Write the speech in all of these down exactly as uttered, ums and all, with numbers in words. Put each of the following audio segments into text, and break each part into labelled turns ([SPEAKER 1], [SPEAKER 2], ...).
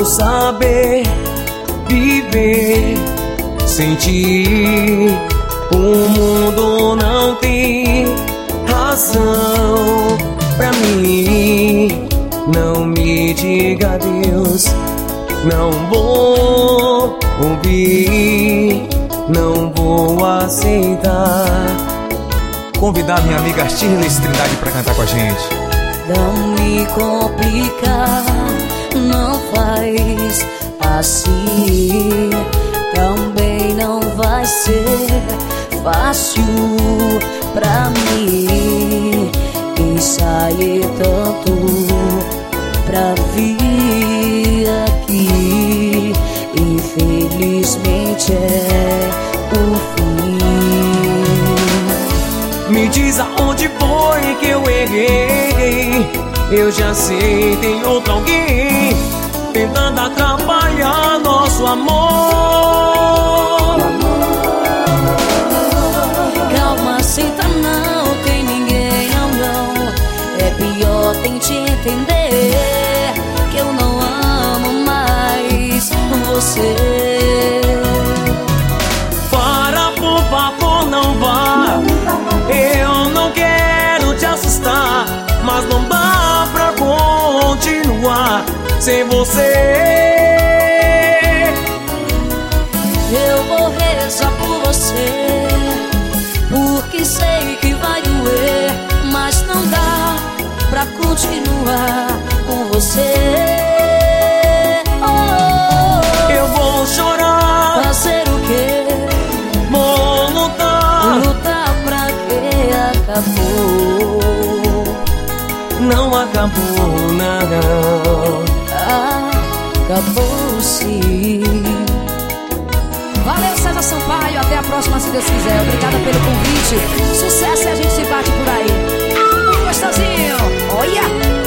[SPEAKER 1] vou saber viver sem ti. O mundo não tem razão pra mim. Não me diga adeus, não vou ouvir, não vou aceitar.
[SPEAKER 2] Convidar minha amiga Shirley Trindade pra cantar com a gente.
[SPEAKER 3] Não me complica, não faz assim. Também não vai ser fácil pra mim. Ensaiei tanto pra vir aqui. Infelizmente é o fim.
[SPEAKER 1] Me diz aonde foi que eu errei. Eu já sei, tem outro alguém tentando atrapalhar nosso amor.
[SPEAKER 3] Calma, senta, não tem ninguém, não, não. É pior, tente entender que eu não amo mais você.
[SPEAKER 1] Para, por favor, não vá. Eu não quero te assustar, mas não dá pra continuar sem você.
[SPEAKER 3] Eu vou rezar por você, porque sei que vai doer, mas não dá pra continuar com você. Oh,
[SPEAKER 1] eu vou chorar.
[SPEAKER 3] Fazer o quê?
[SPEAKER 1] Vou lutar.
[SPEAKER 3] Lutar pra quê? Acabou.
[SPEAKER 1] Não acabou, não.
[SPEAKER 3] Acabou sim.
[SPEAKER 4] Valeu, César Sampaio, até a próxima se Deus quiser. Obrigada pelo convite. Sucesso e a gente se bate por aí. Ah, gostosinho, olha.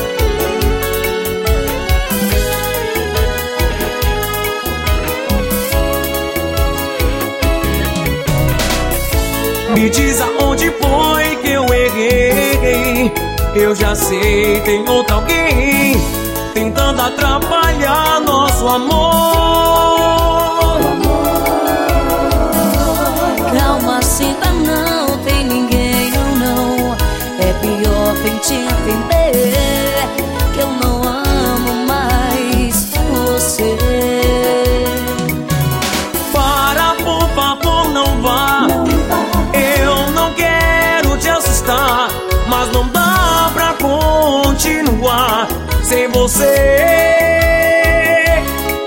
[SPEAKER 1] Me diz aonde foi que eu errei. Eu já sei, tem outro alguém tentando atrapalhar nosso amor.
[SPEAKER 3] Calma, senta, não tem ninguém, não, não. É pior, tente entender que eu não amo mais você.
[SPEAKER 1] Para, por favor, não vá. Eu não quero te assustar, mas não dá pra continuar sem você.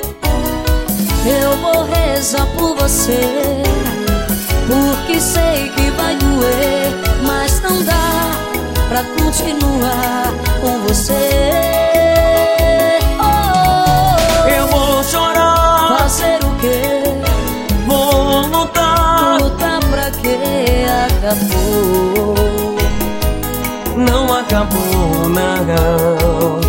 [SPEAKER 3] Eu vou rezar por você, porque sei que vai doer, mas não dá pra continuar com você. Oh,
[SPEAKER 1] eu vou chorar.
[SPEAKER 3] Fazer o quê?
[SPEAKER 1] Vou lutar.
[SPEAKER 3] Lutar pra quê? Acabou.
[SPEAKER 1] Não acabou, não.